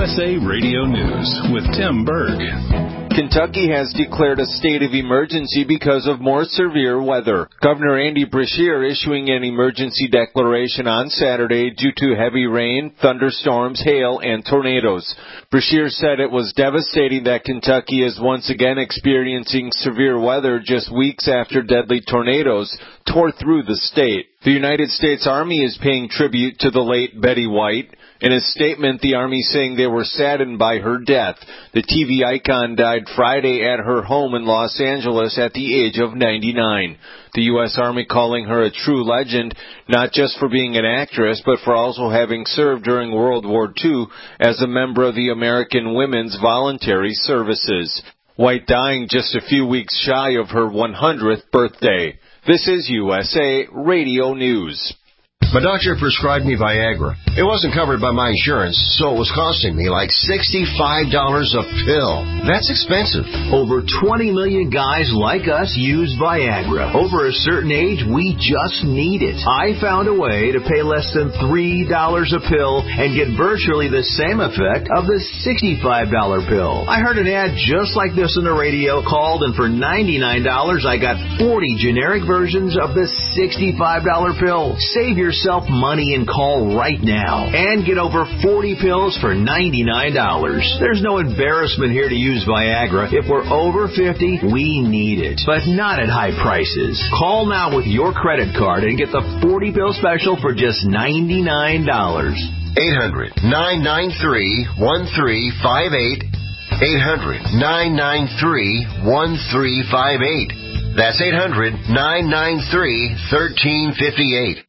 USA Radio News with Tim Berg. Kentucky has declared a state of emergency because of more severe weather. Governor Andy Beshear issuing an emergency declaration on Saturday due to heavy rain, thunderstorms, hail, and tornadoes. Beshear said it was devastating that Kentucky is once again experiencing severe weather just weeks after deadly tornadoes tore through the state. The United States Army is paying tribute to the late Betty White. In a statement, the Army saying they were saddened by her death. The TV icon died Friday at her home in Los Angeles at the age of 99. The U.S. Army calling her a true legend, not just for being an actress, but for also having served during World War II as a member of the American Women's Voluntary Services. White dying just a few weeks shy of her 100th birthday. This is USA Radio News. My doctor prescribed me Viagra. It wasn't covered by my insurance, so it was costing me like $65 a pill. That's expensive. Over 20 million guys like us use Viagra. Over a certain age, we just need it. I found a way to pay less than $3 a pill and get virtually the same effect of the $65 pill. I heard an ad just like this on the radio, called, and for $99, I got 40 generic versions of the $65 pill. Save yourself money and call right now and get over 40 pills for $99. There's no embarrassment here to use Viagra. If we're over 50, we need it, but not at high prices. Call now with your credit card and get the 40 pill special for just $99. 800-993-1358. 800-993-1358. That's 800-993-1358.